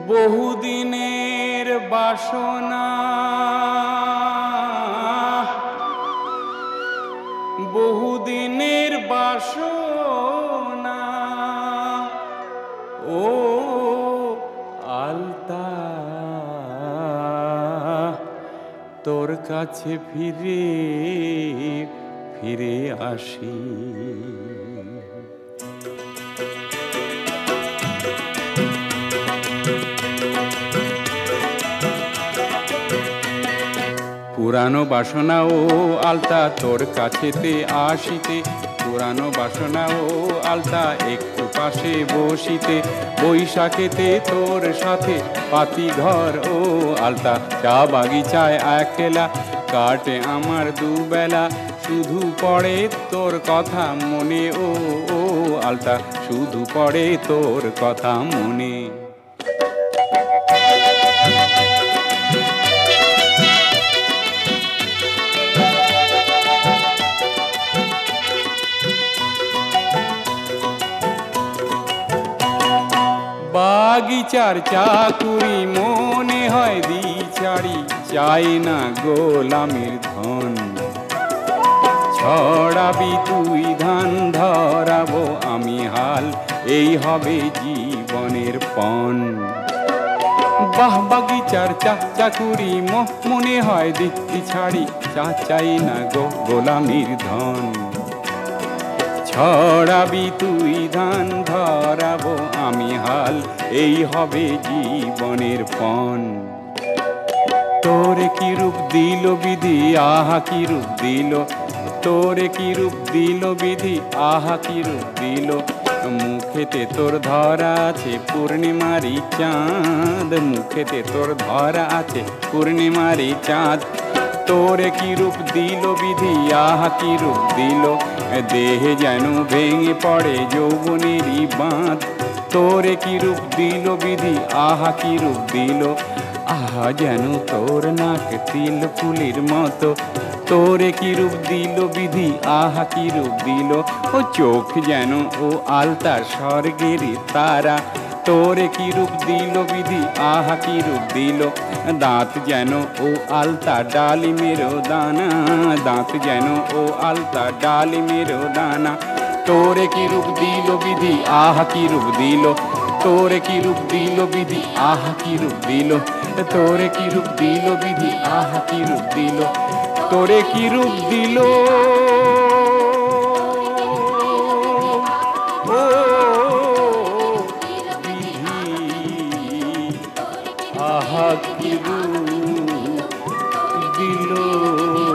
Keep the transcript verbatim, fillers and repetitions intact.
বহুদিনের বাসনা বহুদিনের বাসনা ও আলতা তোর কাছে ফিরে ফিরে আসি। পুরানো বাসনা ও আলতা তোর কাছেতে আসিতে, পুরানো বাসনা ও আলতা একটু পাশে বসিতে, বৈশাখেতে তোর সাথে পাতি ঘর ও আলতা, চা বাগিচায় একলা কাটে আমার দুবেলা, শুধু পড়ে তোর কথা মনে ও ও আলতা, শুধু পড়ে তোর কথা মনে। বাগিচার চাকুরি মনে হয় দ্বিচারি, চাই না গোলামির ধন, ছড়াবি তুই ধান ধরাবো আমি হাল, এই হবে জীবনের পণ। বাহ বাগিচার চা চাকুরি মনে হয় দিচ্ছি ছাড়ি, চা চাই না গো গোলামির ধন, ছড়াবি তুই ধান ধরাবো আমি হাল, এই হবে জীবনের পণ। তোরে কি রূপ দিল বিধি আহা কি রূপ দিল, তোরে কি রূপ দিল বিধি আহা কি রূপ দিল, মুখেতে তোর ধরা আছে পূর্ণিমারি চাঁদ, মুখেতে তোর ধরা আছে পূর্ণিমারি চাঁদ, তোরে কি রূপ দিল বিধি আহা কি রূপ দিল, দেহে যেন ভেঙে পড়ে যৌবনেরই বাঁধ, তোরে কি রূপ দিল বিধি আহা কি রূপ দিল, আহা যেন তোর নাক তিল ফুলের মতো, তোরে কি রূপ দিল বিধি আহা কি রূপ দিল, ও চোখ যেন ও আলতা স্বর্গের তারা, তোরে কি রূপ দিল বিধি আহা কি রূপ দিল, দাঁত যেন ও আলতা ডালিমের দানা, দাঁত যেন ও আলতা ডালিমের দানা, তোরে কি রূপ দিল বিধি আহা কি রূপ দিল, তোরে কি রূপ দিল বিধি আহা কি রূপ দিল, তোরে কি রূপ দিল বিধি আহা কি রূপ দিল, তোরে কি রূপ দিল ও আহা কি রূপ দিল।